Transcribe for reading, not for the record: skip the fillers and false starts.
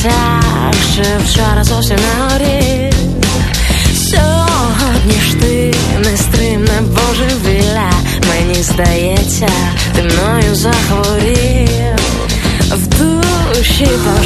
так, що вчора зовсім не горів. Сьогодні ж ти нестримне божевілля. Мені здається, ти мною захворів. В душі